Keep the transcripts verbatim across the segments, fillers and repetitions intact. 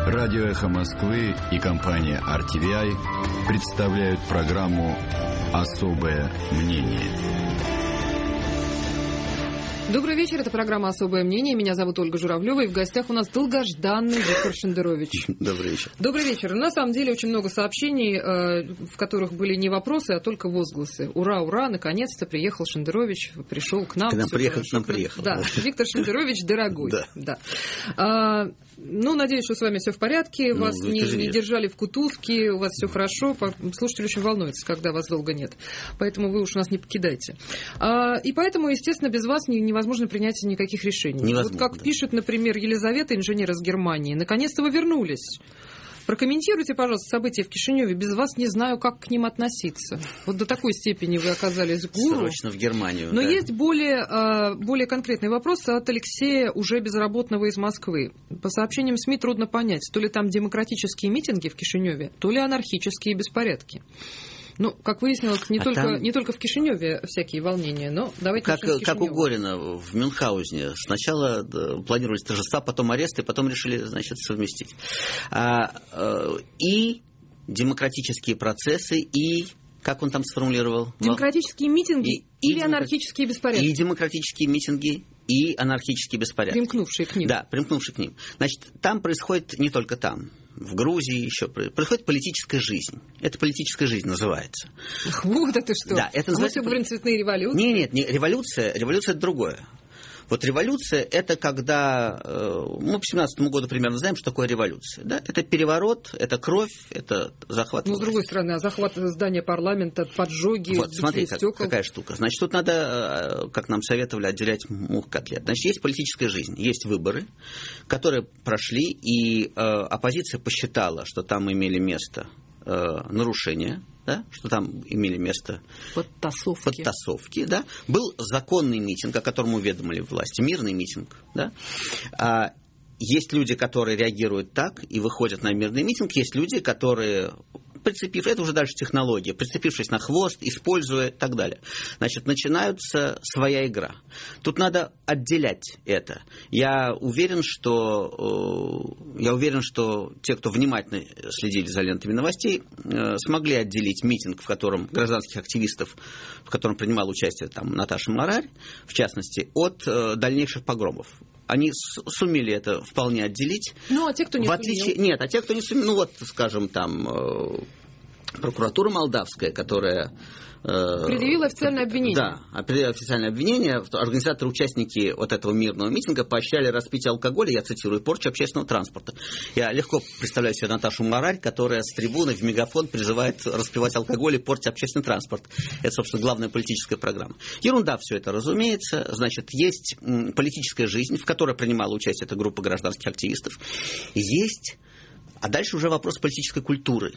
Радио «Эхо Москвы» и компания ар ти ви ай представляют программу «Особое мнение». Добрый вечер, это программа «Особое мнение». Меня зовут Ольга Журавлева, и в гостях у нас долгожданный Виктор Шендерович. Добрый вечер. Добрый вечер. На самом деле очень много сообщений, в которых были не вопросы, а только возгласы. Ура, ура, наконец-то приехал Шендерович, пришел к нам. К нам приехал, к нам приехал. Да, Виктор Шендерович, дорогой. Да. Да. А, ну, надеюсь, что с вами все в порядке, вас ну, не, не держали в кутузке, у вас все хорошо. Слушатели очень волнуются, когда вас долго нет. Поэтому вы уж нас не покидайте. А, и поэтому, естественно, без вас невозможно невозможно принять никаких решений. Невозможно, вот как да. пишет, например, Елизавета, инженер из Германии. Наконец-то вы вернулись. Прокомментируйте, пожалуйста, события в Кишиневе. Без вас не знаю, как к ним относиться. Вот до такой степени вы оказались гуру. Срочно в Германию. Но да. есть более, более конкретный вопрос от Алексея, уже безработного из Москвы. По сообщениям СМИ трудно понять, то ли там демократические митинги в Кишиневе, то ли анархические беспорядки. Ну, как выяснилось, не, а только, там... не только в Кишиневе всякие волнения, но давайте как, начнем с как у Кишинева. Горина в Мюнхгаузене. Сначала да, планировались торжества, потом аресты, потом решили, значит, совместить. А, а, и демократические процессы, и... Как он там сформулировал? Демократические митинги и, или и анархические беспорядки? И демократические митинги, и анархические беспорядки. Примкнувшие к ним. Да, примкнувшие к ним. Значит, там происходит не только там. В Грузии еще происходит политическая жизнь. Это политическая жизнь называется. Ах, вот это что. Да, это а называется... мы все говорим цветные революции. Нет, нет, не революция. Революция – это другое. Вот революция – это когда... Мы по семнадцатому году примерно знаем, что такое революция. Да? Это переворот, это кровь, это захват. Ну, с другой стороны, а захват здания парламента, поджоги, вот, смотри, как, стекол. какая штука. Значит, тут надо, как нам советовали, отделять мух от котлет. Значит, есть политическая жизнь, есть выборы, которые прошли, и э, оппозиция посчитала, что там имели место э, нарушения, да, что там имели место подтасовки. подтасовки, да. Был законный митинг, о котором уведомили власти, мирный митинг, да. А, есть люди, которые реагируют так и выходят на мирный митинг, есть люди, которые, прицепив, это уже дальше технология, прицепившись на хвост, используя и так далее. Значит, начинается своя игра. Тут надо отделять это. Я уверен, что, я уверен, что те, кто внимательно следили за лентами новостей, смогли отделить митинг, в котором гражданских активистов, в котором принимала участие там, Наташа Мларарь, в частности, от дальнейших погромов. Они сумели это вполне отделить. Ну, а те, кто не в отличие... сумел? Нет, а те, кто не сумел, ну вот, скажем, там, прокуратура молдавская, которая... Предъявила официальное обвинение. Да, предъявила официальное обвинение. Организаторы, участники вот этого мирного митинга поощряли распитие алкоголя, я цитирую, порчу общественного транспорта. Я легко представляю себе Наташу Мларарь, которая с трибуны в мегафон призывает распивать алкоголь и портить общественный транспорт. Это, собственно, главная политическая программа. Ерунда все это, разумеется. Значит, есть политическая жизнь, в которой принимала участие эта группа гражданских активистов. Есть... А дальше уже вопрос политической культуры.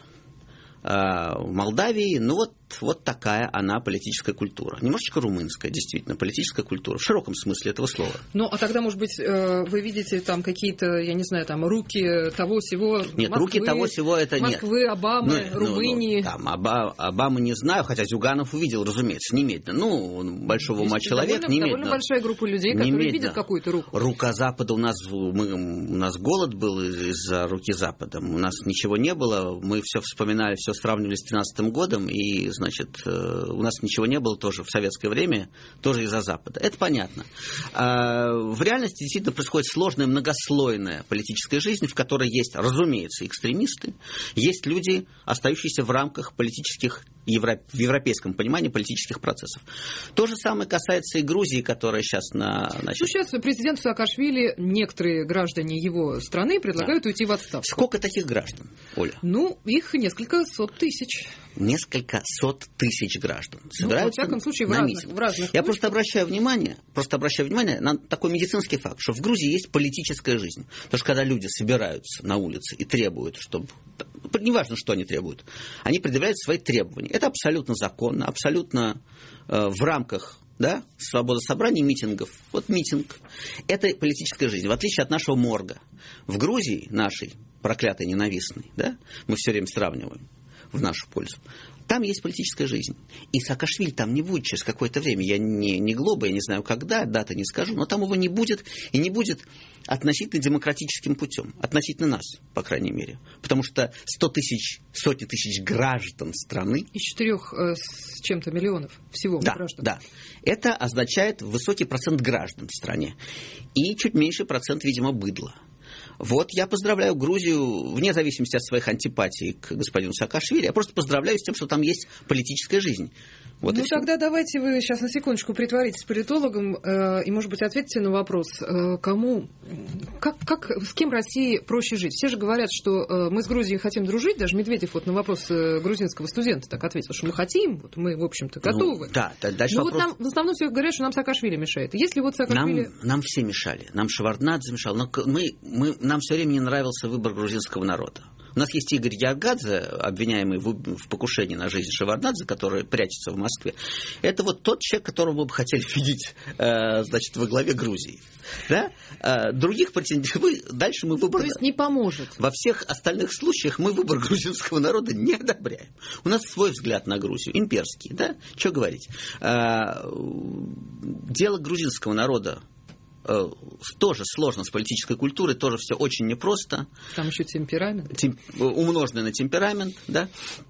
В Молдавии, ну вот, вот такая она политическая культура. Немножечко румынская, действительно, политическая культура, в широком смысле этого слова. Ну, а тогда, может быть, вы видите там какие-то, я не знаю, там руки того-сего Нет, Москвы, руки того-сего это Москвы, нет. Обамы, ну, Румынии. Ну, ну, там, Оба, Обамы не знаю, хотя Зюганов увидел, разумеется, немедленно. Ну, большого ума человек, довольно, немедленно. Довольно большая группа людей, которые немедленно. видят какую-то руку. Рука Запада, у нас, мы, у нас голод был из-за руки Запада. У нас ничего не было, мы все вспоминали, все сравнивали с тринадцатым годом, и, значит, у нас ничего не было тоже в советское время, тоже из-за Запада. Это понятно. А в реальности действительно происходит сложная, многослойная политическая жизнь, в которой есть, разумеется, экстремисты, есть люди, остающиеся в рамках политических, евро... в европейском понимании политических процессов. То же самое касается и Грузии, которая сейчас на... Значит... Ну, сейчас президенту Саакашвили, некоторые граждане его страны предлагают да. уйти в отставку. Сколько таких граждан, Оля? Ну, их несколько сот тысяч. Несколько сот тысяч граждан собираются, ну, во всяком случае, в на разных, митинг. В разных Я точках. просто обращаю внимание, просто обращаю внимание на такой медицинский факт, что в Грузии есть политическая жизнь. Потому что когда люди собираются на улице и требуют, чтобы... Неважно, что они требуют. Они предъявляют свои требования. Это абсолютно законно, абсолютно э, в рамках... Да? Свобода собраний, митингов. Вот митинг. Это политическая жизнь. В отличие от нашего морга. В Грузии, нашей проклятой, ненавистной, да, мы все время сравниваем в нашу пользу. Там есть политическая жизнь. И Саакашвили там не будет через какое-то время. Я не, не глоба, я не знаю когда, даты не скажу, но там его не будет, и не будет относительно демократическим путем. Относительно нас, по крайней мере. Потому что сто тысяч, сотни тысяч граждан страны... Из четырех э, с чем-то миллионов всего да, граждан. Да, это означает высокий процент граждан в стране. И чуть меньший процент, видимо, быдла. Вот, я поздравляю Грузию, вне зависимости от своих антипатий к господину Саакашвили, я просто поздравляю с тем, что там есть политическая жизнь. Вот ну, тогда давайте вы сейчас на секундочку притворитесь политологом э, и, может быть, ответите на вопрос, э, кому, как, как, с кем России проще жить? Все же говорят, что э, мы с Грузией хотим дружить, даже Медведев вот на вопрос э, грузинского студента так ответил, что мы хотим, вот мы, в общем-то, готовы. Ну, да, дальше Но вопрос... вот нам в основном все говорят, что нам Саакашвили мешает. Если вот Саакашвили... Нам, нам все мешали, нам Шеварднадзе мешал, но мы, мы, нам все время не нравился выбор грузинского народа. У нас есть Игорь Ягадзе, обвиняемый в, в покушении на жизнь Шеварднадзе, который прячется в Москве. Это вот тот человек, которого мы бы хотели видеть, э, значит, во главе Грузии. Да? Э, других претендентов вы, дальше мы выбор... То есть не поможет. Во всех остальных случаях мы выбор грузинского народа не одобряем. У нас свой взгляд на Грузию, имперский, да? Что говорить? Э, дело грузинского народа тоже сложно с политической культурой, тоже все очень непросто. Там еще темперамент. Тем, умноженный на темперамент, да.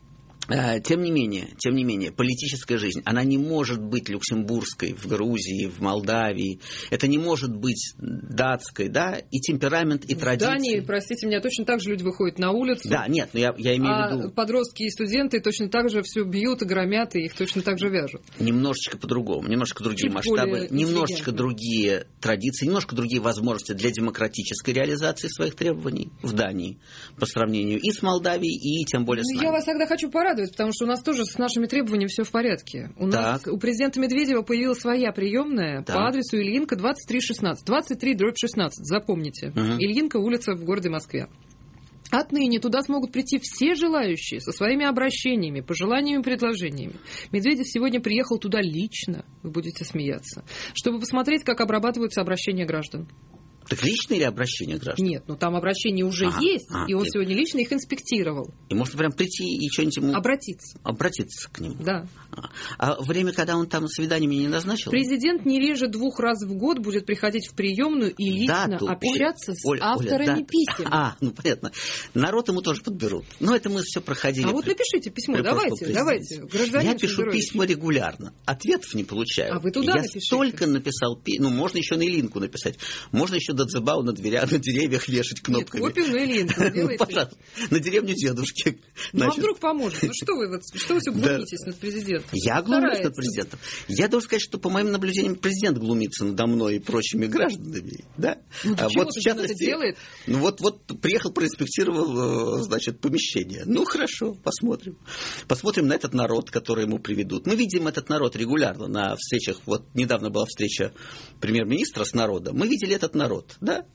Тем не менее, тем не менее, политическая жизнь, она не может быть люксембургской в Грузии, в Молдавии. Это не может быть датской, да, и темперамент, и традиции. В Дании, простите меня, точно так же люди выходят на улицу. Да, нет, но я, я имею а в виду... подростки и студенты точно так же все бьют и громят, и их точно так же вяжут. Немножечко по-другому, немножко другие Чуть масштабы, немножечко другие традиции, немножко другие возможности для демократической реализации своих требований в Дании по сравнению и с Молдавией, и тем более с нами. Я вас тогда хочу порадовать, потому что у нас тоже с нашими требованиями все в порядке. У нас так. у президента Медведева появилась своя приемная так. по адресу Ильинка двадцать три шестнадцать. двадцать три дробь шестнадцать, запомните. Угу. Ильинка, улица в городе Москве. Отныне туда смогут прийти все желающие со своими обращениями, пожеланиями, предложениями. Медведев сегодня приехал туда лично, вы будете смеяться, чтобы посмотреть, как обрабатываются обращения граждан. Так личное или обращение граждан? Нет, но там обращения уже ага, есть, ага, и он и... сегодня лично их инспектировал. И можно прям прийти и что-нибудь ему... Обратиться. Обратиться к нему. Да. А, а время, когда он там свиданиями не назначил? Президент не реже двух раз в год будет приходить в приемную и лично дату. общаться Оля, с Оля, авторами Оля, писем. А, ну понятно. Народ ему тоже подберут. Но это мы все проходили. А вот напишите письмо, давайте, давайте. Я пишу письма регулярно. Ответов не получаю. А вы туда Я напишите. столько написал, ну можно еще на Илинку написать. Можно еще до Дзебау на дверях. На деревьях вешать кнопками. Нет, копию на Ильинку делайте. Ну, пожалуйста, на деревню дедушки. Ну, а вдруг поможет? Ну, что вы, что вы все глумитесь да. над президентом? Я глумлюсь над президентом. Я должен сказать, что, по моим наблюдениям, президент глумится надо мной и прочими гражданами. Да? Ну, а вот, в частности, это делает? Ну, вот, вот приехал, проинспектировал, значит, помещение. Ну, хорошо, посмотрим. Посмотрим на этот народ, который ему приведут. Мы видим этот народ регулярно на встречах. Вот недавно была встреча премьер-министра с народом. Мы видели этот народ, да?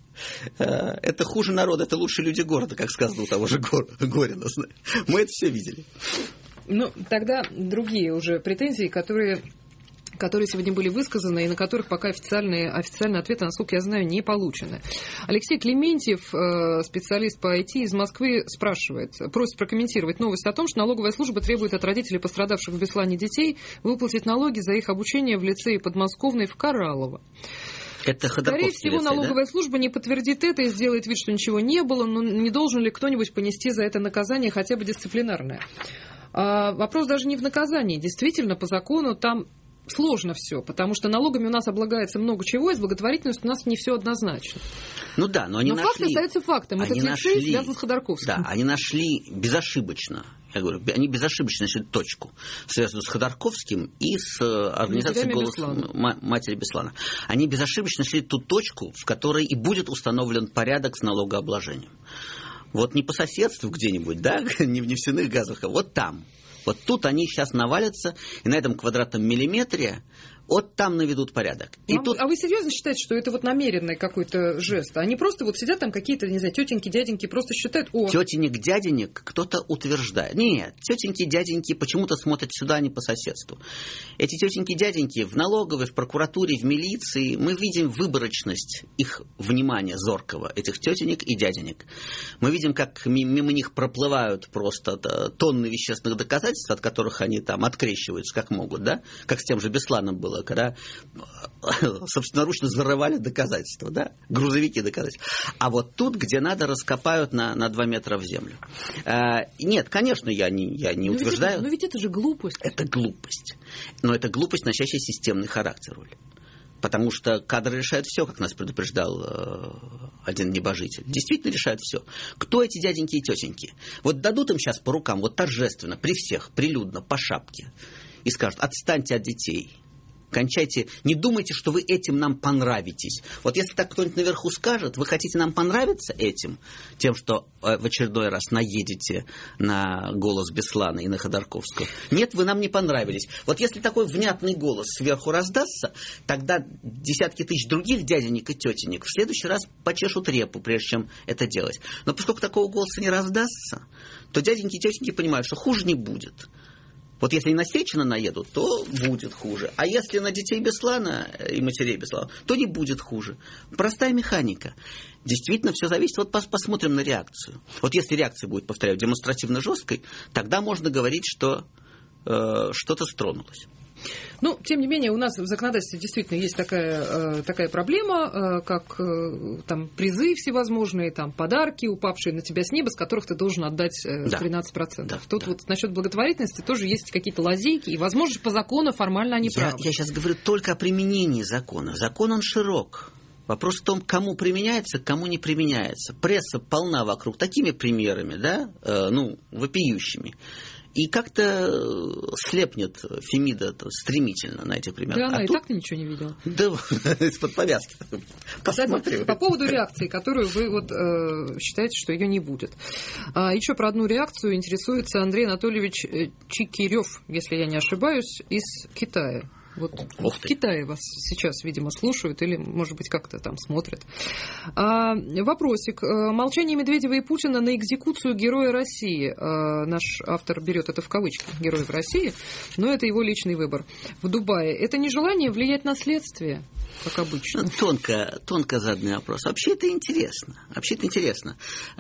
Это хуже народа, это лучшие люди города, как сказано у того же Горина. Мы это все видели. Ну, тогда другие уже претензии, которые, которые сегодня были высказаны, и на которых пока официальные, официальные ответы, насколько я знаю, не получены. Алексей Клементьев, специалист по ай ти из Москвы, спрашивает, просит прокомментировать новость о том, что налоговая служба требует от родителей пострадавших в Беслане детей выплатить налоги за их обучение в лицее подмосковной в Кораллово. Это Скорее всего, лицей, налоговая да? служба не подтвердит это и сделает вид, что ничего не было, но не должен ли кто-нибудь понести за это наказание, хотя бы дисциплинарное? А вопрос даже не в наказании. Действительно, по закону там сложно все, потому что налогами у нас облагается много чего, и с благотворительностью у нас не все однозначно. Ну да, но они но нашли... факт остается фактом. Этот лицей связан с Ходорковским. Да, они нашли безошибочно, я говорю, они безошибочно нашли точку, связанную с Ходорковским и с организацией «Голос матери Беслана». Они безошибочно нашли ту точку, в которой и будет установлен порядок с налогообложением. Вот не по соседству где-нибудь, да, не в нефтяных газах, а вот там. Вот тут они сейчас навалятся, и на этом квадратном миллиметре Вот там наведут порядок. И а, тут... а вы серьезно считаете, что это вот намеренный какой-то жест? Они просто вот сидят там какие-то, не знаю, тетеньки, дяденьки, просто считают... О... Тетенек, дяденек кто-то утверждает. Нет, тетеньки, дяденьки почему-то смотрят сюда, а не по соседству. Эти тетеньки, дяденьки в налоговой, в прокуратуре, в милиции, мы видим выборочность их внимания зоркого, этих тетенек и дяденек. Мы видим, как мимо них проплывают просто тонны вещественных доказательств, от которых они там открещиваются как могут, да? Как с тем же Бесланом было, когда собственноручно зарывали доказательства, да? Грузовики доказательства. А вот тут, где надо, раскопают на, на два метра в землю. А, нет, конечно, я не, я не но утверждаю. Ведь это, но ведь это же глупость. Это глупость. Но это глупость, носящая системный характер, Оль. Потому что кадры решают все, как нас предупреждал э, один небожитель. Действительно решают все. Кто эти дяденьки и тетеньки? Вот дадут им сейчас по рукам, вот торжественно, при всех, прилюдно, по шапке. И скажут: отстаньте от детей. Кончайте, не думайте, что вы этим нам понравитесь. Вот если так кто-нибудь наверху скажет: вы хотите нам понравиться этим, тем, что э, в очередной раз наедете на голос Беслана и на Ходорковского. Нет, вы нам не понравились. Вот если такой внятный голос сверху раздастся, тогда десятки тысяч других дяденек и тетенек в следующий раз почешут репу, прежде чем это делать. Но поскольку такого голоса не раздастся, то дяденьки и тетеньки понимают, что хуже не будет. Вот если на Сечина наедут, то будет хуже. А если на детей Беслана и матерей Беслана, то не будет хуже. Простая механика. Действительно, все зависит. Вот посмотрим на реакцию. Вот если реакция будет, повторяю, демонстративно жесткой, тогда можно говорить, что э, что-то стронулось. Ну, тем не менее, у нас в законодательстве действительно есть такая, такая проблема, как там призы всевозможные, там подарки, упавшие на тебя с неба, с которых ты должен отдать тринадцать процентов. Да, Тут да. вот насчет благотворительности тоже есть какие-то лазейки, и, возможно, по закону формально они я, правы. Я сейчас говорю только о применении закона. Закон, он широк. Вопрос в том, кому применяется, кому не применяется. Пресса полна вокруг такими примерами, да, э, ну, вопиющими. И как-то слепнет Фемида стремительно на этих примерах. Да, она а и тут... так ничего не видела. Да, из-под повязки. Кстати, по поводу реакции, которую вы вот, э, считаете, что ее не будет. А, еще про одну реакцию интересуется Андрей Анатольевич Чикирев, если я не ошибаюсь, из Китая. Вот в Китае вас сейчас, видимо, слушают или, может быть, как-то там смотрят. А, вопросик. Молчание Медведева и Путина на экзекуцию Героя России. А, наш автор берет это в кавычки, Героев России, но это его личный выбор. В Дубае. Это не желание влиять на следствие, как обычно? Ну, тонко, тонко заданный вопрос. Вообще это интересно. Вообще это интересно.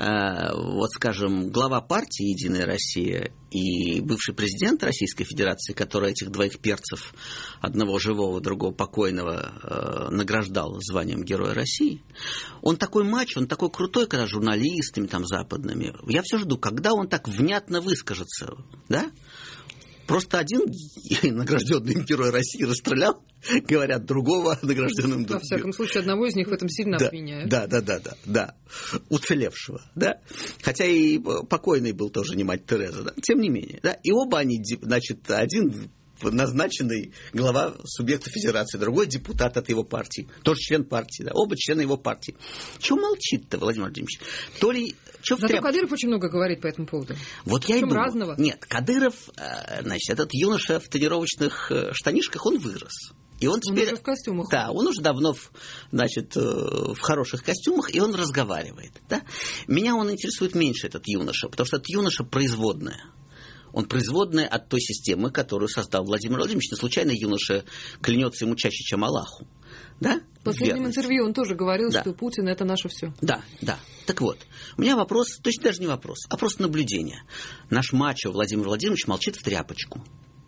А, вот, скажем, глава партии «Единая Россия» и бывший президент Российской Федерации, который этих двоих перцев, одного живого, другого покойного, э, награждал званием Героя России, он такой мачо, он такой крутой, когда с журналистами там западными. Я все жду, когда он так внятно выскажется, да? Просто один награжденный Герой России расстрелял, говорят, другого награжденным... Во всяком случае, одного из них в этом сильно да, обвиняют. Да, да, да, да, да. Уцелевшего, да. Хотя и покойный был тоже не мать Тереза, да. Тем не менее, да. И оба они, значит, один назначенный глава субъекта федерации, другой депутат от его партии, тоже член партии, да. Оба члены его партии. Чего молчит-то, Владимир Владимирович? То ли... Зато тряп... Кадыров очень много говорит по этому поводу. Вот я и думаю. Разного. Нет, Кадыров, значит, этот юноша в тренировочных штанишках, он вырос. И он теперь... Он уже в костюмах. Да, он уже давно, в, значит, в хороших костюмах, и он разговаривает. Да? Меня он интересует меньше, этот юноша, потому что этот юноша производная. Он производная от той системы, которую создал Владимир Владимирович. Не случайно юноша клянется ему чаще, чем Аллаху. Да? В последнем Верность. интервью он тоже говорил, да. что Путин – это наше все. Да, да. Так вот, у меня вопрос, то есть даже не вопрос, а просто наблюдение. Наш мачо Владимир Владимирович молчит в тряпочку.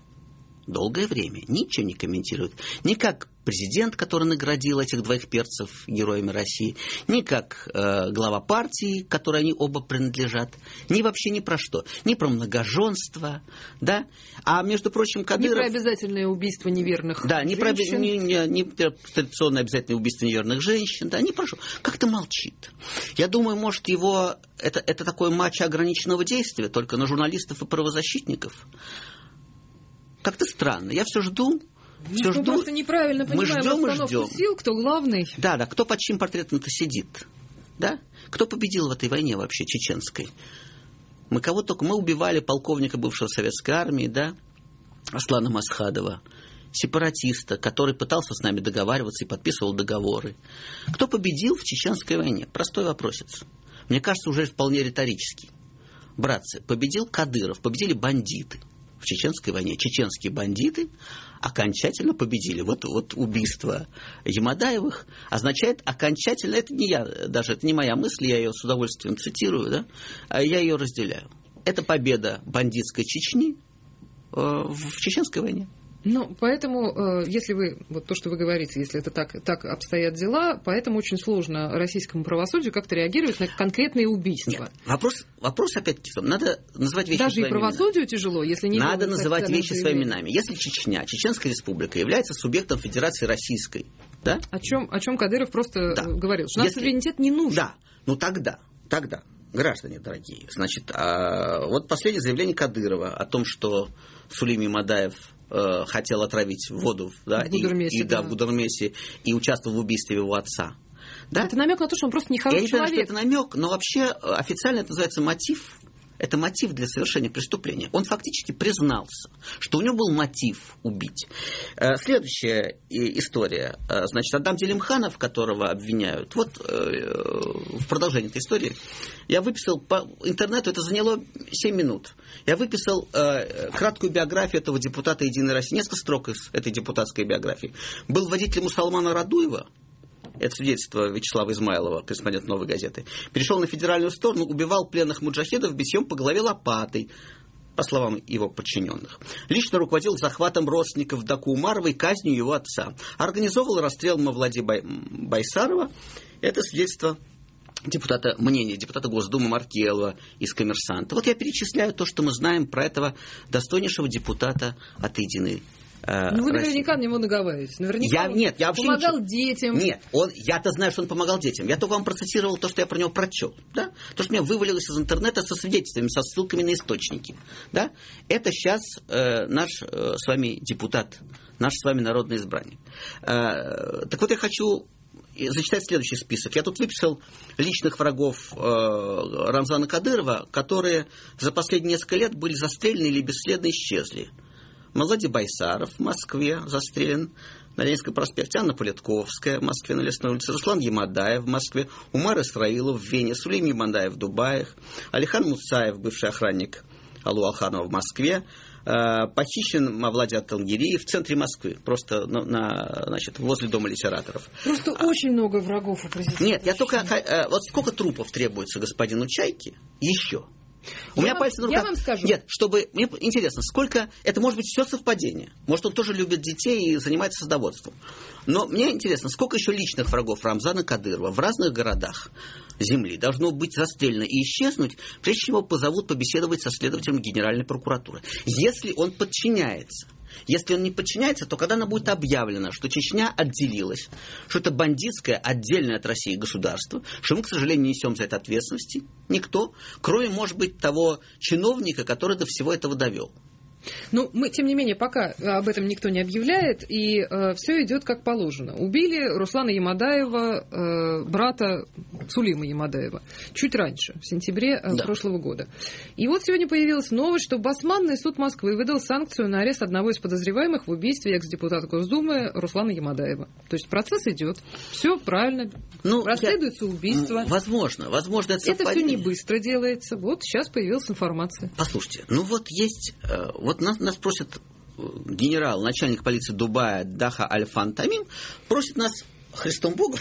Долгое время ничего не комментирует. Ни как президент, который наградил этих двоих перцев героями России, ни как э, глава партии, которой они оба принадлежат, ни вообще ни про что. Ни про многоженство, да? А, между прочим, Кадыров... Не про обязательное убийство неверных да, не про, женщин. не, не, не про традиционное обязательное убийство неверных женщин, да, не про что. Как-то молчит. Я думаю, может, его... Это, это такое матч ограниченного действия, только на журналистов и правозащитников. Как-то странно. Я все жду. Все Мы жду. просто неправильно понимаем ждем, расстановку сил, кто главный. Да, да. Кто под чьим портретом-то сидит? Да? Кто победил в этой войне вообще чеченской? Мы кого только... Мы убивали полковника бывшего советской армии, да? Аслана Масхадова. сепаратиста, который пытался с нами договариваться и подписывал договоры. Кто победил в Чеченской войне? Простой вопросец. Мне кажется, уже вполне риторический. Братцы, победил Кадыров, победили бандиты в Чеченской войне. Чеченские бандиты окончательно победили. Вот, вот убийство Ямадаевых означает окончательно, это не я, даже это не моя мысль, я ее с удовольствием цитирую, да, а я ее разделяю. Это победа бандитской Чечни э, в Чеченской войне. Ну, поэтому, если вы, вот то, что вы говорите, если это так, так обстоят дела, поэтому очень сложно российскому правосудию как-то реагировать на конкретные убийства. Нет, вопрос, вопрос опять-таки, надо называть вещи Даже своими и правосудию именами. Тяжело, если не... Надо называть вещи своими именами. Если Чечня, Чеченская республика, является субъектом Федерации Российской, да? О чем, о чем Кадыров просто да. говорил, что нам если... суверенитет не нужен. Да, ну тогда, тогда, граждане дорогие, значит, а, вот последнее заявление Кадырова о том, что Сулейм Ямадаев хотел отравить воду, да, в Гудермесе, и, и, да. да, в Гудермесе, и участвовал в убийстве его отца. Да? Это намек на то, что он просто нехороший человек. Я не знаю, что это намек, но вообще официально это называется мотив. Это мотив для совершения преступления. Он фактически признался, что у него был мотив убить. Следующая история. Значит, Адам Делимханов, которого обвиняют, вот в продолжении этой истории, я выписал по интернету, это заняло семь минут. Я выписал краткую биографию этого депутата «Единой России», несколько строк из этой депутатской биографии. Был водителем Мусалмана Радуева. Это свидетельство Вячеслава Измайлова, корреспондент «Новой газеты». Перешел на федеральную сторону, убивал пленных муджахедов битьем по голове лопатой, по словам его подчиненных. Лично руководил захватом родственников Даку Умарова и казнью его отца. Организовывал расстрел Мавлади Бай... Байсарова. Это свидетельство депутата, мнение депутата Госдумы Маркелова из «Коммерсанта». Вот я перечисляю то, что мы знаем про этого достойнейшего депутата от «Единой». Ну, вы наверняка на него наговариваете. Наверняка я, нет, я вообще помогал ничего... детям. Нет, он, я-то знаю, что он помогал детям. Я только вам процитировал то, что я про него прочел. Да? То, что мне вывалилось из интернета со свидетельствами, со ссылками на источники. Да? Это сейчас э, наш э, с вами депутат, наш с вами народный избранник. Э, так вот, я хочу зачитать следующий список. Я тут выписал личных врагов э, Рамзана Кадырова, которые за последние несколько лет были застрелены или бесследно исчезли. Мавлади Байсаров в Москве застрелен на Ленинском проспекте, Анна Политковская в Москве на Лесной улице, Руслан Ямадаев в Москве, Умар Исраилов в Вене, Сулейм Ямадаев в Дубаях, Алихан Мусаев, бывший охранник Алу Алханова в Москве, э, похищен Мавлади Ат-Талгири в центре Москвы, просто на, на, значит, возле Дома литераторов. Просто а, очень много врагов у президента. Нет, я только... Э, вот сколько трупов требуется господину Чайке? Еще. У я меня вам, пальцы на руках. Я вам скажу. Нет, чтобы... Мне интересно, сколько... Это может быть все совпадение. Может, он тоже любит детей и занимается садоводством. Но мне интересно, сколько еще личных врагов Рамзана Кадырова в разных городах земли должно быть расстреляно и исчезнуть, прежде чем его позовут побеседовать со следователем Генеральной прокуратуры. Если он подчиняется. Если он не подчиняется, то когда она будет объявлена, что Чечня отделилась, что это бандитское, отдельное от России государство, что мы, к сожалению, не несем за это ответственности, никто, кроме, может быть, того чиновника, который до всего этого довел. Ну, мы, тем не менее, пока об этом никто не объявляет, и э, все идет как положено. Убили Руслана Ямадаева, э, брата Сулейма Ямадаева, чуть раньше, в сентябре э, да. прошлого года. И вот сегодня появилась новость, что Басманный суд Москвы выдал санкцию на арест одного из подозреваемых в убийстве экс-депутата Госдумы Руслана Ямадаева. То есть процесс идет, все правильно, ну, расследуется я... убийство. Возможно, возможно, это Это все не быстро делается. Вот сейчас появилась информация. Послушайте, ну вот есть... Э, вот нас, нас просит генерал, начальник полиции Дубая Даха Аль-Фан Тамим, просит нас, Христом Богом,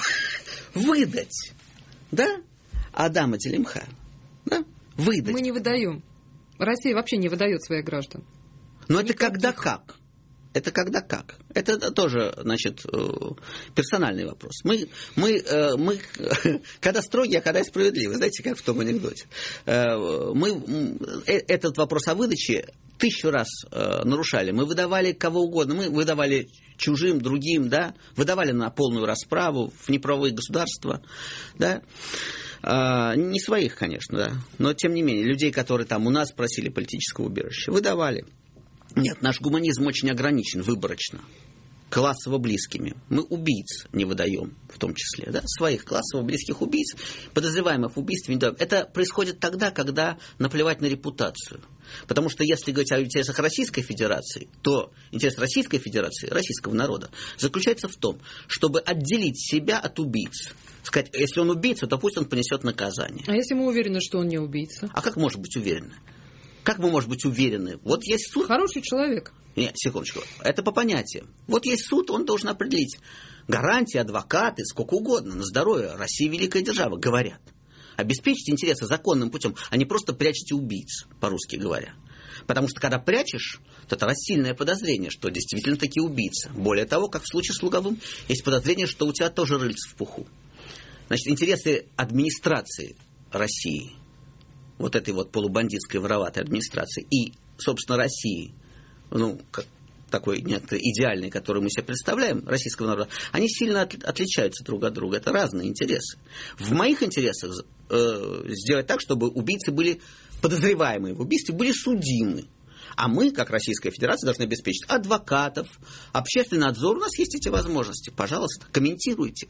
выдать, да, Адама Делимха, да, выдать. Мы не выдаем. Россия вообще не выдает своих граждан. Но это когда как? Это когда как? Это тоже, значит, персональный вопрос. Мы, мы, мы когда строгие, а когда справедливые. Знаете, как в том анекдоте. Мы этот вопрос о выдаче тысячу раз нарушали. Мы выдавали кого угодно. Мы выдавали чужим, другим, да, выдавали на полную расправу в неправовые государства, да. Не своих, конечно, да, но тем не менее, людей, которые там у нас просили политического убежища, выдавали. Нет, наш гуманизм очень ограничен, выборочно. классово близкими. Мы убийц не выдаем, в том числе, да, своих классово близких убийц, подозреваемых в убийстве не выдаем. Это происходит тогда, когда наплевать на репутацию. Потому что если говорить о интересах Российской Федерации, то интерес Российской Федерации, российского народа, заключается в том, чтобы отделить себя от убийц. Сказать, если он убийца, то пусть он понесет наказание. А если мы уверены, что он не убийца? А как может быть уверены? Как мы можем быть уверены? Вот есть суд. Хороший человек. Нет, секундочку. Это по понятиям. Вот есть суд, он должен определить. Гарантии, адвокаты, сколько угодно, на здоровье. Россия великая держава, говорят. Обеспечить интересы законным путем, а не просто прячете убийц, по-русски говоря. Потому что когда прячешь, то это раз сильное подозрение, что действительно такие убийцы. Более того, как в случае с Луговым, есть подозрение, что у тебя тоже рыльце в пуху. Значит, интересы администрации России, вот этой вот полубандитской вороватой администрации, и, собственно, России, ну, как такой некоторый идеальный, который мы себе представляем, российского народа, они сильно от, отличаются друг от друга. Это разные интересы. В моих интересах э, сделать так, чтобы убийцы были, подозреваемые в убийстве, были судимы. А мы, как Российская Федерация, должны обеспечить адвокатов, общественный надзор. У нас есть эти возможности. Пожалуйста, комментируйте.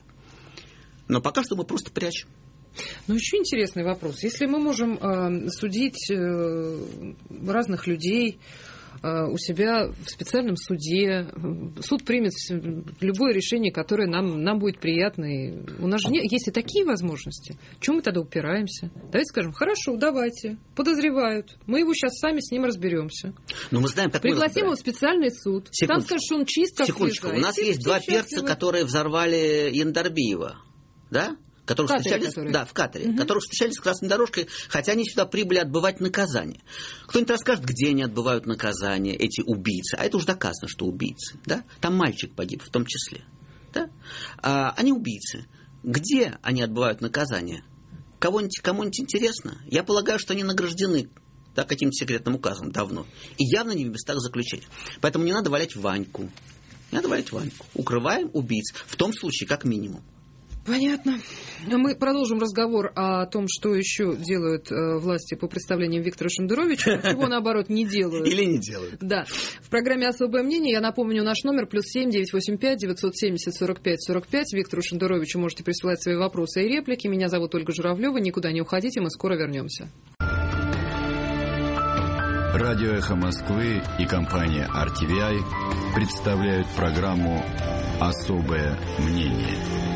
Но пока что мы просто прячем. Ну, еще интересный вопрос. Если мы можем э, судить э, разных людей э, у себя в специальном суде, суд примет любое решение, которое нам, нам будет приятно. И у нас же не, есть и такие возможности. Чему мы тогда упираемся? Давайте скажем, хорошо, давайте, подозревают. Мы его сейчас сами с ним разберемся. Но мы знаем, как Пригласим его в специальный суд. Секундочку. Там скажут, что он чист, как Секундочку. слеза. У нас есть два перца, которые взорвали Яндарбиева. Да? Которых в Катаре, встречались, да, в Катаре, угу. которых встречались с красной дорожкой, хотя они сюда прибыли отбывать наказание. Кто-нибудь расскажет, где они отбывают наказание, эти убийцы. А это уже доказано, что убийцы. Да? Там мальчик погиб в том числе. Да? А, они убийцы. Где они отбывают наказание? Кого-нибудь, кому-нибудь интересно? Я полагаю, что они награждены, да, каким-то секретным указом давно. И явно не в местах заключения. Поэтому не надо валять Ваньку. Не надо валять Ваньку. Укрываем убийц. В том случае, как минимум. Понятно. Мы продолжим разговор о том, что еще делают э, власти по представлениям Виктора Шендеровича, чего, наоборот, не делают. Или не делают. Да. В программе «Особое мнение» я напомню наш номер плюс семь девятьсот восемьдесят пять девятьсот семьдесят сорок пять сорок пять. Виктору Шендеровичу можете присылать свои вопросы и реплики. Меня зовут Ольга Журавлева. Никуда не уходите, мы скоро вернемся. Радио «Эхо Москвы» и компания ар ти ви ай представляют программу «Особое мнение».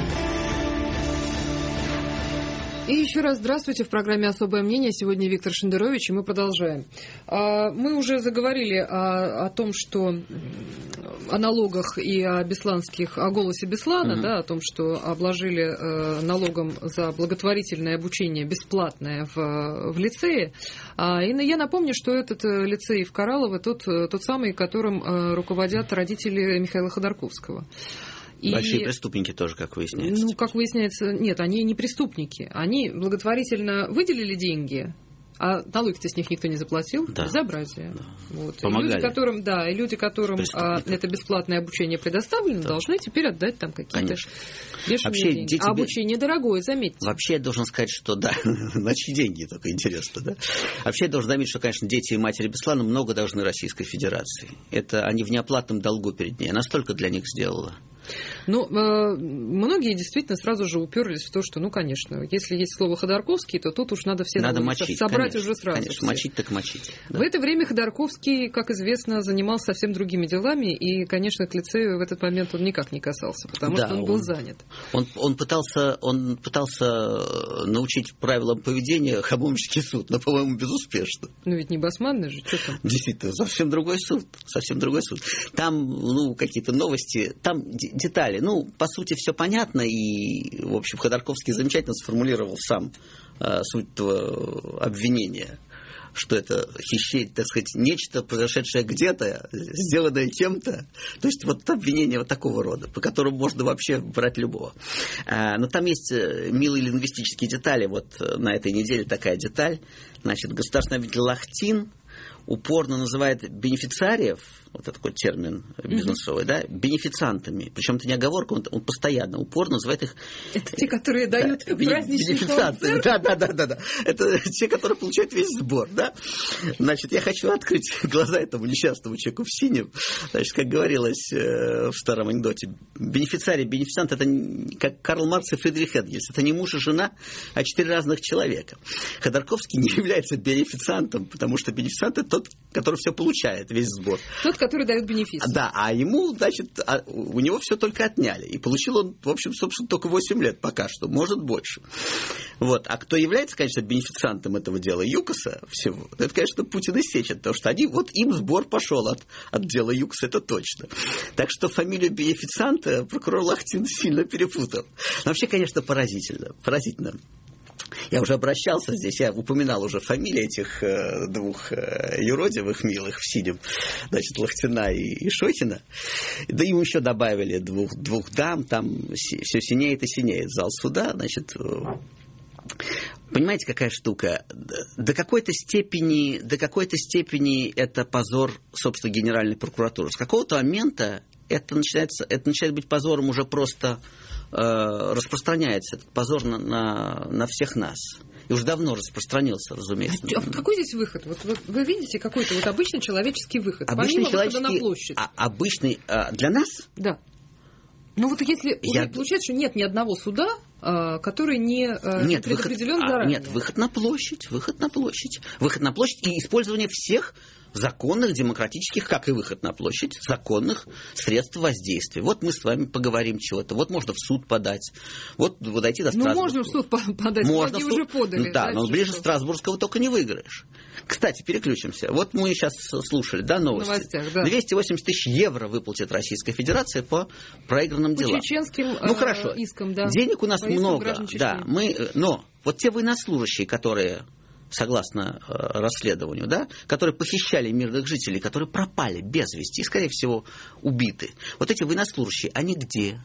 И еще раз здравствуйте. В программе «Особое мнение». Сегодня Виктор Шендерович, и мы продолжаем. Мы уже заговорили о, о том, что о налогах и о бесланских, о голосе Беслана, mm-hmm. да, о том, что обложили налогом за благотворительное обучение бесплатное в, в лицее. И я напомню, что этот лицей в Кораллово тот, тот самый, которым руководят родители Михаила Ходорковского. И, большие преступники тоже, как выясняется. Ну, как выясняется, нет, они не преступники. Они благотворительно выделили деньги, а налоги-то с них никто не заплатил. Да. Безобразие. Да. Вот. Помогали. И люди, которым, да, и люди, которым а, это бесплатное обучение предоставлено, да. должны теперь отдать там какие-то бешеные деньги. Дети... А обучение дорогое, заметьте. Вообще, я должен сказать, что да, на чьи деньги, только интересно, да? Вообще, я должен заметить, что, конечно, дети и матери Беслана много должны Российской Федерации. Это они в неоплатном долгу перед ней. Она столько для них сделала. Ну, э, многие действительно сразу же уперлись в то, что, ну, конечно, если есть слово Ходорковский, то тут уж надо все надо мочить, собрать конечно, уже сразу. Конечно, все. Мочить так мочить. Да. В это время Ходорковский, как известно, занимался совсем другими делами, и, конечно, к лицею в этот момент он никак не касался, потому да, что он, он был занят. Он, он, пытался, он пытался научить правилам поведения Хамовнический суд, но, по-моему, безуспешно. Ну, ведь не басманный же, что там? Действительно, совсем другой суд, совсем другой суд. Там, ну, какие-то новости, там детали. Ну, по сути, все понятно, и, в общем, Ходорковский замечательно сформулировал сам э, суть этого обвинения, что это хищение, так сказать, нечто, произошедшее где-то, сделанное кем-то. То есть, вот обвинение вот такого рода, по которому можно вообще брать любого. А, но там есть милые лингвистические детали. Вот на этой неделе такая деталь. Значит, государственный обвинитель Лахтин упорно называет бенефициариев, вот такой термин бизнесовый, mm-hmm. да, бенефициантами. Причем это не оговорка, он, он постоянно, упорно называет их... Это те, которые дают да, праздничный концерт? Да, да, да, да, да. Это те, которые получают весь сбор, да. Значит, я хочу открыть глаза этому несчастному человеку в синем. Значит, как говорилось э, в старом анекдоте, бенефициарий, бенефициант, это как Карл Маркс и Фридрих Энгельс. Это не муж и жена, а четыре разных человека. Ходорковский не является бенефициантом, потому что бенефициант – это тот, который все получает, весь сбор. Тот, который дает бенефис. Да, а ему, значит, у него все только отняли. И получил он, в общем, собственно, только восемь лет пока что, может больше. Вот. А кто является, конечно, бенефициантом этого дела ЮКОСа всего, это, конечно, Путин и Сечин, потому что они, вот им сбор пошел от, от дела ЮКОСа, это точно. Так что фамилию бенефицианта прокурор Лахтин сильно перепутал. Но вообще, конечно, поразительно. Поразительно. Я уже обращался здесь, я упоминал уже фамилии этих э, двух э, юродивых милых в синем, значит, Лахтина и, и Шохина. Да ему еще добавили двух, двух дам, там си, все синеет и синеет зал суда, значит... Э, понимаете, какая штука? До какой-то степени, до какой-то степени это позор, собственно, Генеральной прокуратуры. С какого-то момента это, начинается, это начинает быть позором уже просто... распространяется этот позор на, на, на всех нас. И уже давно распространился, разумеется. А какой здесь выход? Вот вы, вы видите какой-то вот обычный человеческий выход, обычный помимо выхода на площадь? А, обычный а, для нас? Да. Ну вот если Я... уже получается, что нет ни одного суда, а, который не нет, предопределен выход, заранее. А, нет, выход на площадь, выход на площадь. Выход на площадь и использование всех законных, демократических, как и выход на площадь, законных средств воздействия. Вот мы с вами поговорим чего-то. Вот можно в суд подать. Вот, вот дойти до Страсбурга. Ну, можно в суд подать. Можно суд... уже подали. Ну, да, да, но ближе что? Страсбургского только не выиграешь. Кстати, переключимся. Вот мы сейчас слушали, да, новости. Новостях, да. двести восемьдесят тысяч евро выплатит Российская Федерация по проигранным по делам. По чеченским ну, хорошо. Э, искам, да. Денег у нас много. Да, мы, но вот те военнослужащие, которые... согласно э, расследованию, да, которые похищали мирных жителей, которые пропали без вести и, скорее всего, убиты. Вот эти военнослужащие, они где?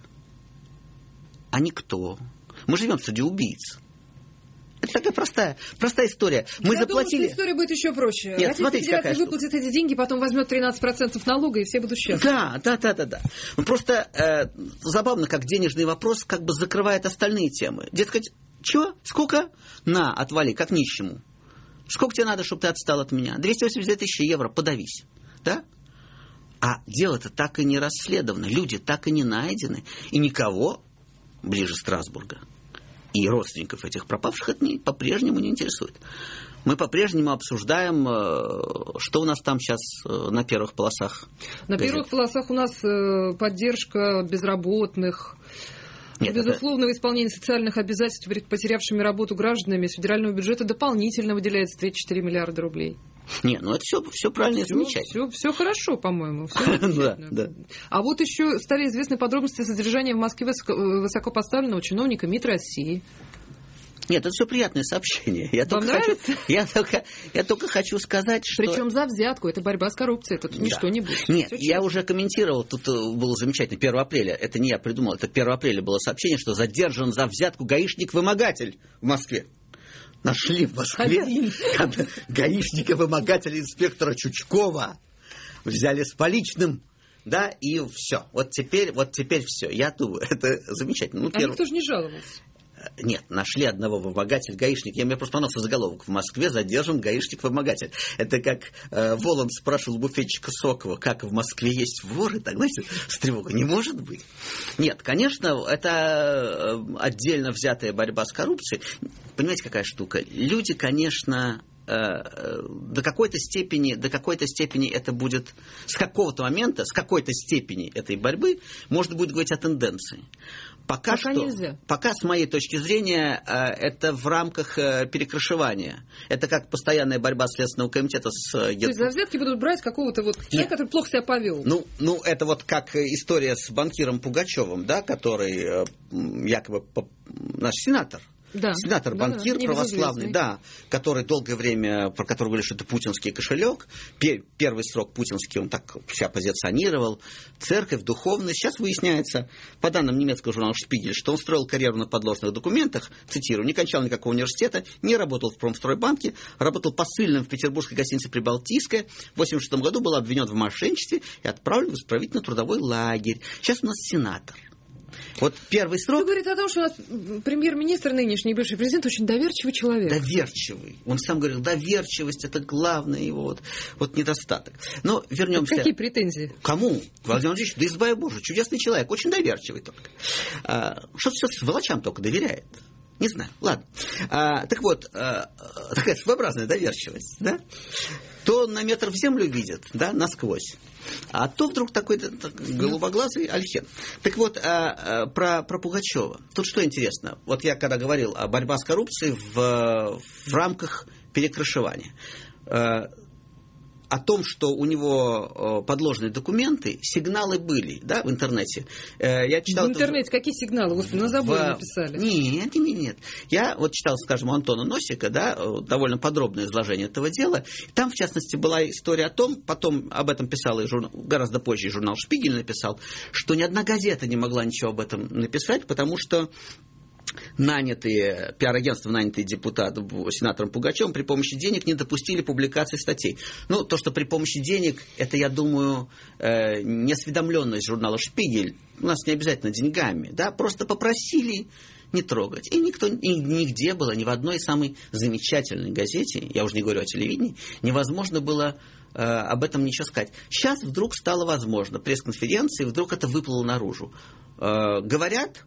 Они кто? Мы живем среди убийц. Это такая простая, простая история. Мы Я заплатили... думаю, что история будет еще проще. Нет, Российская смотрите, Федерация какая выплатит эти деньги, потом возьмет тринадцать процентов налога, и все будут счастливы. Да, да, да, да, да. Ну, просто э, забавно, как денежный вопрос как бы закрывает остальные темы. Дескать, чего? Сколько? На, отвали, как нищему. Сколько тебе надо, чтобы ты отстал от меня? двести восемьдесят две тысячи евро, подавись. Да? А дело-то так и не расследовано. Люди так и не найдены. И никого ближе Страсбурга и родственников этих пропавших это не, по-прежнему не интересует. Мы по-прежнему обсуждаем, что у нас там сейчас на первых полосах. На газет. Первых полосах у нас поддержка безработных. Нет, безусловного это... исполнения социальных обязательств перед потерявшими работу гражданами из федерального бюджета дополнительно выделяется тридцать четыре миллиарда рублей. Нет, ну это все, все правильно, все, замечательно. Все, все хорошо, по-моему. Все да, да. А вот еще стали известны подробности содержания в Москве высокопоставленного чиновника МИД России. Нет, это все приятные сообщения. Я, Вам только нравится? хочу, я, только, я только хочу сказать, что... Причем за взятку. Это борьба с коррупцией. Тут да. ничто не будет. Нет, все я честно. уже комментировал. Тут было замечательно. первого апреля. Это не я придумал. Это первого апреля было сообщение, что задержан за взятку гаишник-вымогатель в Москве. Нашли в Москве гаишника-вымогателя инспектора Чучкова. Взяли с поличным. Да, и все. Вот теперь, вот теперь все. Я думаю, это замечательно. Ну, а перв... никто же не жаловался. Нет, нашли одного вымогателя, гаишник. Я мне просто понравился заголовок. В Москве задержан гаишник-вымогатель. Это как э, Воланд спрашивал буфетчика Сокова, как в Москве есть воры. Так, знаете, с тревогой. Не может быть. Нет, конечно, это отдельно взятая борьба с коррупцией. Понимаете, какая штука? Люди, конечно... до какой-то степени, до какой-то степени это будет, с какого-то момента, с какой-то степени этой борьбы можно будет говорить о тенденции. Пока, пока что, нельзя. Пока, с моей точки зрения, это в рамках перекрашивания. Это как постоянная борьба Следственного комитета с... То есть за взятки будут брать какого-то вот человека, Нет. который плохо себя повел. Ну, ну, это вот как история с банкиром Пугачевым, да, который якобы наш сенатор, Да. Сенатор, банкир да, да. православный, да, который долгое время, про который говорили, что это путинский кошелек. Первый срок путинский, он так себя позиционировал. Церковь, духовность. Сейчас выясняется, по данным немецкого журнала «Шпигель», что он строил карьеру на подложных документах, цитирую, не кончал никакого университета, не работал в Промстройбанке, работал посыльным в петербургской гостинице «Прибалтийская». В тысяча девятьсот восемьдесят шестом году был обвинен в мошенничестве и отправлен в исправительно-трудовой лагерь. Сейчас у нас сенатор. Вот первый срок... Это говорит о том, что у нас премьер-министр, нынешний бывший президент, очень доверчивый человек. Доверчивый. Он сам говорил, доверчивость – это главный его вот, вот недостаток. Но вернемся... Какие претензии? Кому? Владимир Владимирович, да избавь Боже, чудесный человек, очень доверчивый только. А, что все сволочам только доверяет. Не знаю, ладно. А, так вот, а, такая своеобразная доверчивость, да? То на метр в землю видит, да, насквозь. А то вдруг такой голубоглазый Альхен. Так вот, а, а, про, про Пугачева. Тут что интересно. Вот я когда говорил о борьбе с коррупцией в, в рамках перекрашивания. А, о том, что у него подложные документы, сигналы были, да, в интернете. Я читал в интернете это... какие сигналы? Господи, на заборе в... написали. Нет, нет, нет. Я вот читал, скажем, у Антона Носика, да, довольно подробное изложение этого дела. Там, в частности, была история о том, потом об этом писал и журнал, гораздо позже и журнал «Шпигель» написал, что ни одна газета не могла ничего об этом написать, потому что нанятые, пиар-агентство, нанятые депутатом, сенатором Пугачевым при помощи денег не допустили публикации статей. Ну, то, что при помощи денег, это, я думаю, э, неосведомленность журнала «Шпигель». У нас не обязательно деньгами, да, просто попросили не трогать. И никто, и нигде было, ни в одной самой замечательной газете, я уже не говорю о телевидении, невозможно было э, об этом ничего сказать. Сейчас вдруг стало возможно. Пресс-конференции, вдруг это выплыло наружу. Э, говорят,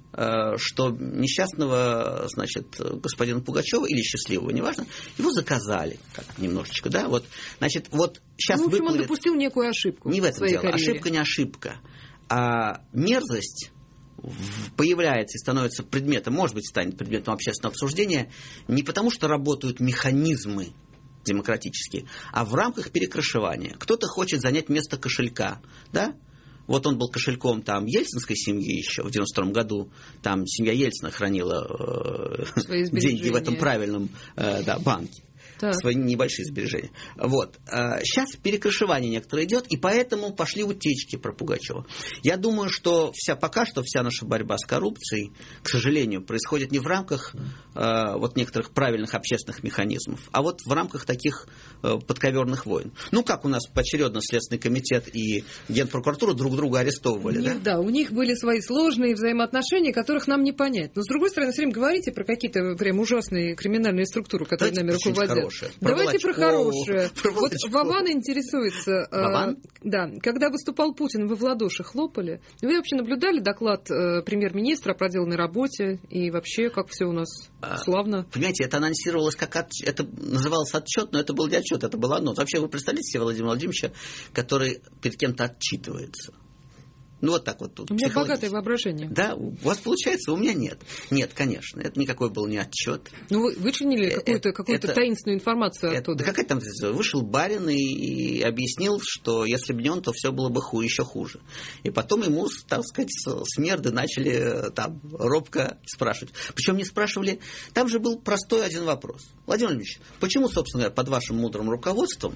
что несчастного, значит, господина Пугачева, или счастливого, неважно, его заказали как немножечко, да, вот, значит, вот сейчас ну, в общем, выплывет... он допустил некую ошибку. Не в этом дело, карьере. Ошибка не ошибка, а мерзость появляется и становится предметом, может быть, станет предметом общественного обсуждения не потому, что работают механизмы демократические, а в рамках перекрашивания. Кто-то хочет занять место кошелька, да. Вот он был кошельком там ельцинской семьи еще в девяносто втором году. Там семья Ельцина хранила э, деньги в этом правильном э, да, банке. Так. Свои небольшие сбережения. Вот. Сейчас перекрашивание некоторое идет, и поэтому пошли утечки про Пугачева. Я думаю, что вся, пока что вся наша борьба с коррупцией, к сожалению, происходит не в рамках э, вот некоторых правильных общественных механизмов, а вот в рамках таких э, подковерных войн. Ну, как у нас поочередно Следственный комитет и Генпрокуратура друг друга арестовывали, у да? них, да, у них были свои сложные взаимоотношения, которых нам не понять. Но, с другой стороны, все время говорите про какие-то прям ужасные криминальные структуры, которые нами руководят. Про Давайте про хорошее. Про вот Вован интересуется. Вован? Э, да, когда выступал Путин, вы в ладоши хлопали. Вы вообще наблюдали доклад э, премьер-министра о проделанной работе и вообще, как все у нас а, славно? Понимаете, это анонсировалось как от... это называлось отчет, но это был не отчет, это был анонс. Вообще, вы представляете себе Владимира Владимировича, который перед кем-то отчитывается? Ну, вот так вот тут. У меня богатое воображение. Да, у вас получается, у меня нет. Нет, конечно, это никакой был не отчет. Ну, вы вычленили какую-то, какую-то это, таинственную информацию это, оттуда. Да какая там... Вышел барин и, и объяснил, что если бы не он, то все было бы ху, еще хуже. И потом ему, так сказать, смерды начали там робко спрашивать. Причем не спрашивали... Там же был простой один вопрос. Владимир Владимирович, почему, собственно говоря, под вашим мудрым руководством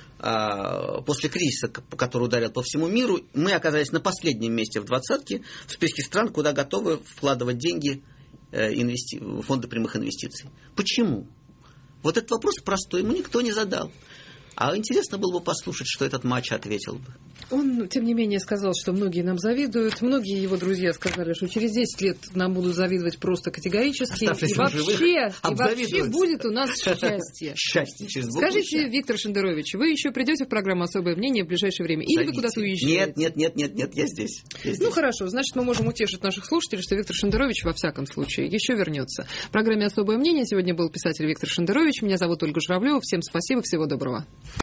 после кризиса, который ударил по всему миру, мы оказались на последнем месте в двадцатке в списке стран, куда готовы вкладывать деньги инвести... в фонды прямых инвестиций. Почему? Вот этот вопрос простой, ему никто не задал. А интересно было бы послушать, что этот матч ответил бы. Он, тем не менее, сказал, что многие нам завидуют. Многие его друзья сказали, что через десять лет нам будут завидовать просто категорически. И вообще, и вообще будет у нас счастье. Счастье через Скажите, Виктор Шендерович, вы еще придете в программу «Особое мнение» в ближайшее время? Или Зовите. Вы куда-то уезжаете? Нет, нет, нет, нет, нет, я здесь. я здесь. Ну, хорошо. Значит, мы можем утешить наших слушателей, что Виктор Шендерович, во всяком случае, еще вернется. В программе «Особое мнение» сегодня был писатель Виктор Шендерович. Меня зовут Ольга Журавлева. Всем спасибо, всего доброго.